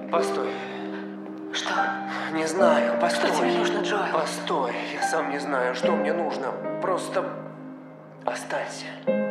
Постой. Что? Не знаю, постой. Что тебе нужно, Джоэл? Постой, я сам не знаю, что мне нужно. Просто останься.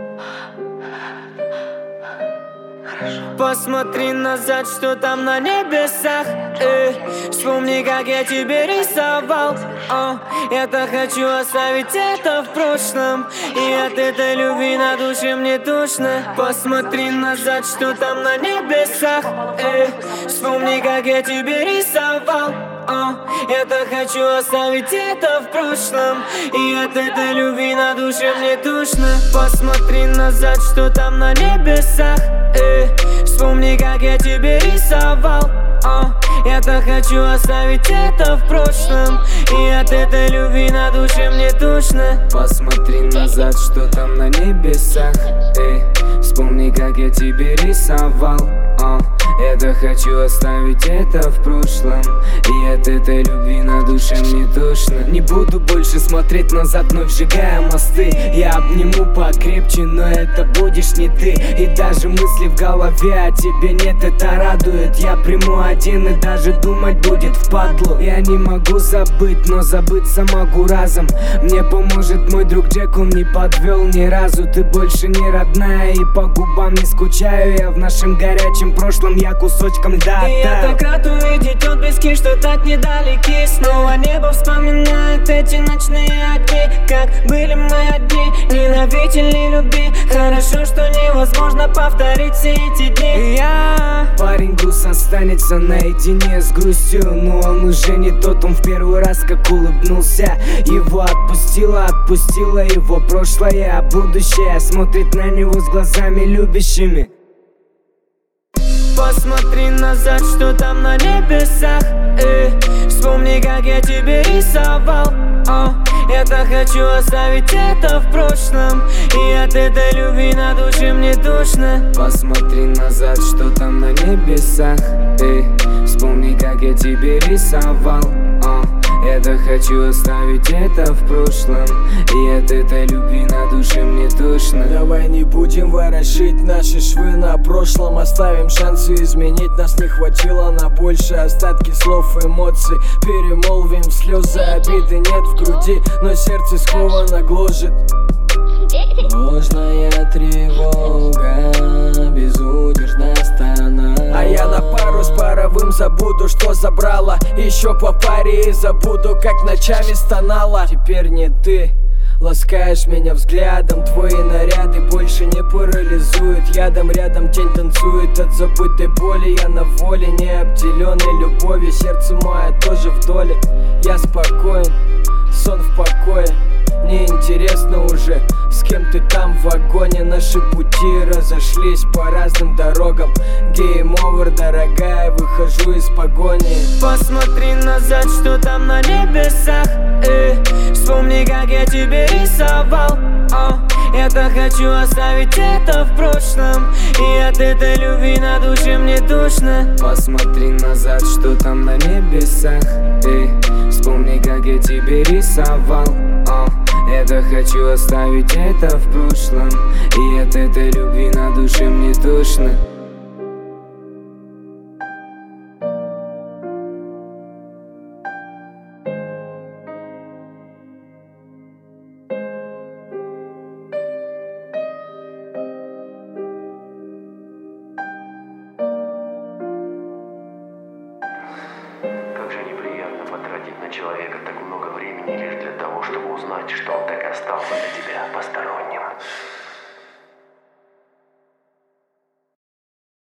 Хорошо. Посмотри назад, что там на небесах. Вспомни, как я тебе рисовал. Я-то хочу оставить это в прошлом, и от этой любви на душе мне тошно. Посмотри назад, что там на небесах. Вспомни, как я тебе рисовал. Я-то хочу оставить это в прошлом, и от этой любви на душе мне тошно. Посмотри назад, что там на небесах. Вспомни, как я тебе рисовал. Я-то хочу оставить это в прошлом, и от этой любви на душе мне тошно. Посмотри назад, что там на небесах. Вспомни, как я тебе рисовал. Я-то хочу оставить это в прошлом, и от этой любви на душе мне тошно. Не буду больше смотреть назад, вновь сжигая мосты. Я обниму покрепче, но это будешь не ты. И даже мысли в голове о тебе нет, это радует. Я приму один, и даже думать будет впадлу. Я не могу забыть, но забыться могу разом. Мне поможет мой друг Джек, он не подвел ни разу. Ты больше не родная, и по губам не скучаю. Я в нашем горячем прошлом, я кусочком льда. И я так рад увидеть отблески, что так недалеки. Снова небо вспоминает эти ночные огни, как были мы одни, ненавидели любви. Хорошо, что невозможно повторить все эти дни. Парень груз останется наедине с грустью, но он уже не тот, он в первый раз как улыбнулся. Его отпустила его прошлое, а будущее смотрит на него с глазами любящими. Посмотри назад, что там на небесах. Вспомни, как я тебе рисовал. Я-то хочу оставить это в прошлом, и от этой любви на душе мне тошно. Посмотри назад, что там на небесах. Вспомни, как я тебе рисовал. Я-то хочу оставить это в прошлом, и от этой любви на душе мне тошно. Давай не будем ворошить наши швы на прошлом. Оставим шансы изменить, нас не хватило на больше. Остатки слов, эмоций перемолвим в слезы. Обиды нет в груди, но сердце сковано гложет. Ложная тревога, безудержная стона. А я на пару с паровым забуду, что забрала. Еще по паре и забуду, как ночами стонала. Теперь не ты ласкаешь меня взглядом, твои наряды больше не парализуют ядом. Рядом тень танцует от забытой боли. Я на воле, не обделенной любовью. Сердце мое тоже в доле. Я спокоен, сон в покое. Мне интересно уже, с кем ты там в вагоне. Наши пути разошлись по разным дорогам. Game over, дорогая, выхожу из погони. Посмотри назад, что там на небесах. Вспомни, как я тебе рисовал. Я-то хочу оставить это в прошлом, и от этой любви на душе мне тошно. Посмотри назад, что там на небесах. Вспомни, как я тебе рисовал. Я-то хочу оставить это в прошлом, и от этой любви на душе мне тошно. Как же неприятно потратить на человека так много времени лишь для того, чтобы узнать, что он так остался для тебя посторонним.